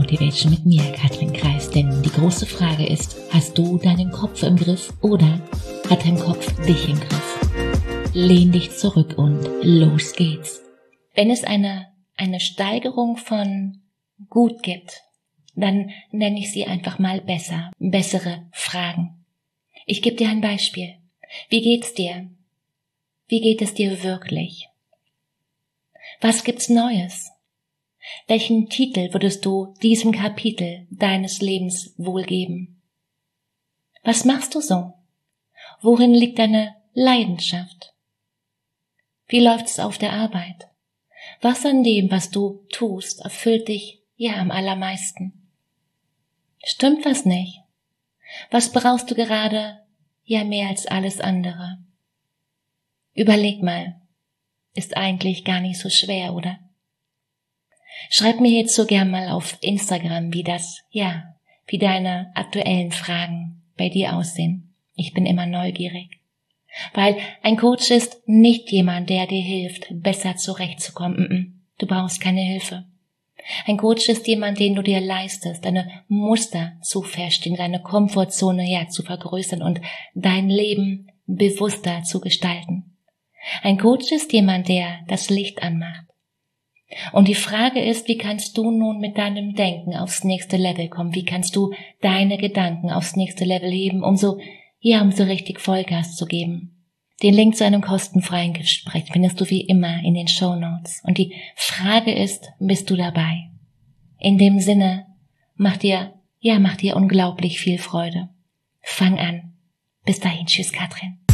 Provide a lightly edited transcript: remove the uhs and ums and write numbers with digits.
Motivation mit mir, Katrin Kreis. Denn die große Frage ist, hast du deinen Kopf im Griff oder hat dein Kopf dich im Griff? Lehn dich zurück und los geht's. Wenn es eine Steigerung von gut gibt, dann nenne ich sie einfach mal bessere Fragen. Ich gebe dir ein Beispiel. Wie geht's dir? Wie geht es dir wirklich? Was gibt's Neues? Welchen Titel würdest du diesem Kapitel deines Lebens wohl geben? Was machst du so? Worin liegt deine Leidenschaft? Wie läuft's auf der Arbeit? Was an dem, was du tust, erfüllt dich am allermeisten? Stimmt was nicht? Was brauchst du gerade mehr als alles andere? Überleg mal, ist eigentlich gar nicht so schwer, oder? Schreib mir jetzt so gern mal auf Instagram, wie deine aktuellen Fragen bei dir aussehen. Ich bin immer neugierig. Weil ein Coach ist nicht jemand, der dir hilft, besser zurechtzukommen. Du brauchst keine Hilfe. Ein Coach ist jemand, den du dir leistest, deine Muster zu verstehen, deine Komfortzone zu vergrößern und dein Leben bewusster zu gestalten. Ein Coach ist jemand, der das Licht anmacht. Und die Frage ist, wie kannst du nun mit deinem Denken aufs nächste Level kommen? Wie kannst du deine Gedanken aufs nächste Level heben, um so richtig Vollgas zu geben? Den Link zu einem kostenfreien Gespräch findest du wie immer in den Shownotes. Und die Frage ist, bist du dabei? In dem Sinne, mach dir unglaublich viel Freude. Fang an. Bis dahin, tschüss Katrin.